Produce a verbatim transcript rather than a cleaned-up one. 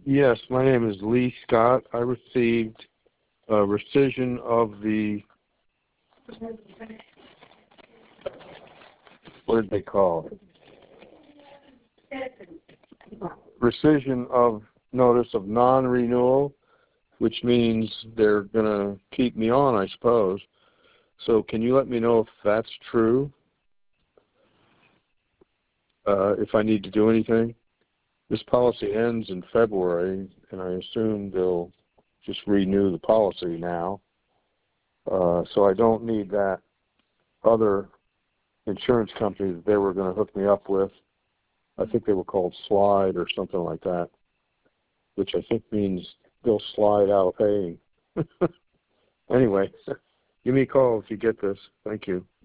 Yes, my name is Lee Scott. I received a rescission of the, what did they call it? Rescission of notice of non-renewal, which means they're going to keep me on, I suppose. So can you let me know if that's true? Uh, if I need to do anything? This policy ends in February, and I assume they'll just renew the policy now. Uh, so I don't need that other insurance company that they were going to hook me up with. I think they were called Slide or something like that, which I think means they'll slide out of paying. Anyway, give me a call if you get this. Thank you.